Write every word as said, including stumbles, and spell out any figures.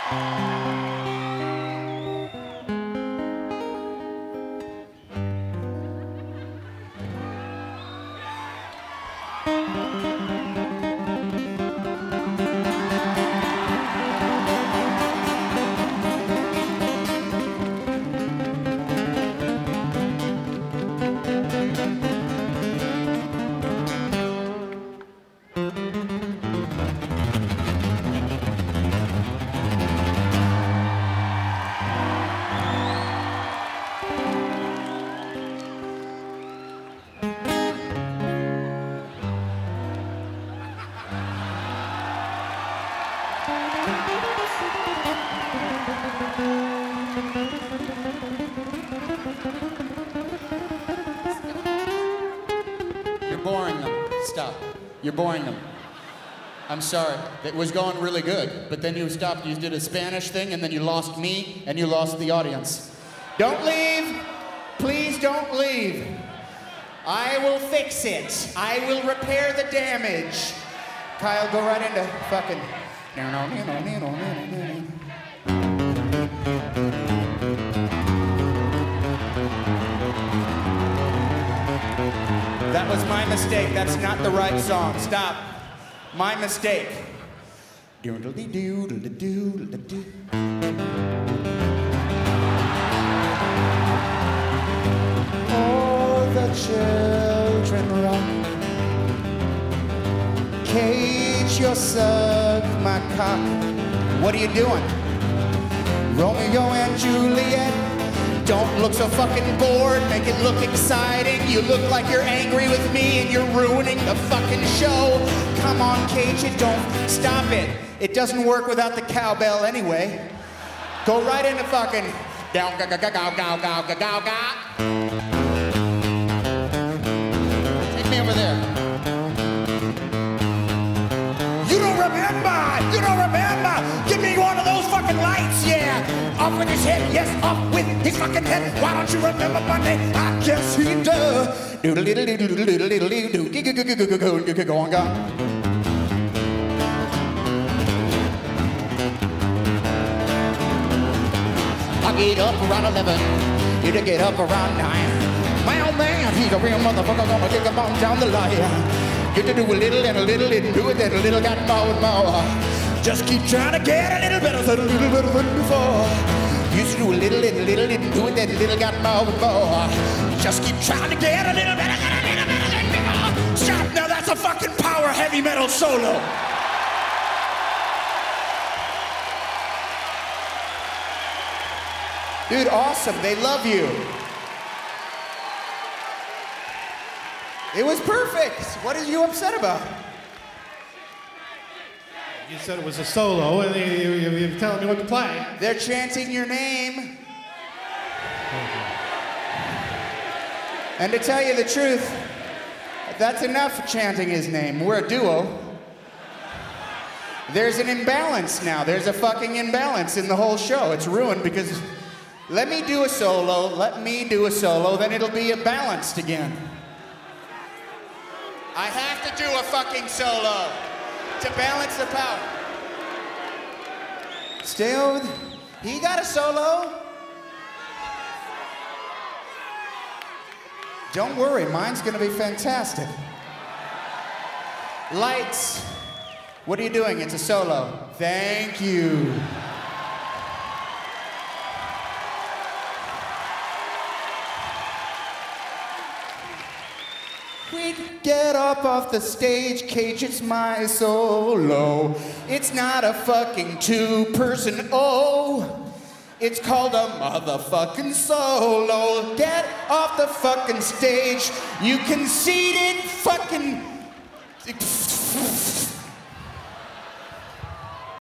You're boring them. Stop. You're boring them. I'm sorry. It was going really good, but then you stopped. You did a Spanish thing, and then you lost me, and you lost the audience. Don't leave. Please don't leave. I will fix it. I will repair the damage. Kyle, go right into fucking... That was my mistake. That's not the right song. Stop. My mistake. Oh, the children rock. Cage, you suck my cock. What are you doing? Romeo and Juliet. Don't look so fucking bored, make it look exciting. You look like you're angry with me and you're ruining the fucking show. Come on, Cage, it don't stop it. It doesn't work without the cowbell anyway. Go right into fucking down ga ga ga ga ga ga ga ga ga. Take me over there. You don't remember! You don't remember! Give me one of those fucking lights, yeah! Off with his head, yes, off with his fucking head. Why don't you remember Monday? I guess he does. Doodle diddle diddle diddle diddle diddle diddle. Go on, go. I get up around eleven. You to get up around nine. My old man, he's a real motherfucker. Gonna kick him on down the line. Get to do a little and a little and do it, then a little got more and more. Just keep trying to get a little better than a little better than before. Used to do a little and a little and do it, then a little got more and more. Just keep trying to get a little better than a little better than before. Stop! Now that's a fucking power heavy metal solo. Dude, awesome. They love you. It was perfect. What are you upset about? You said it was a solo, and you, you, you're telling me what to play. They're chanting your name. And to tell you the truth, that's enough chanting his name. We're a duo. There's an imbalance now. There's a fucking imbalance in the whole show. It's ruined because let me do a solo, let me do a solo, then it'll be balanced again. I have to do a fucking solo to balance the power. Stay over there. He got a solo. Don't worry, mine's gonna be fantastic. Lights. What are you doing? It's a solo. Thank you. Quick, get up off the stage, Cage, it's my solo. It's not a fucking two-person oh. It's called a motherfucking solo. Get off the fucking stage, you conceited fucking...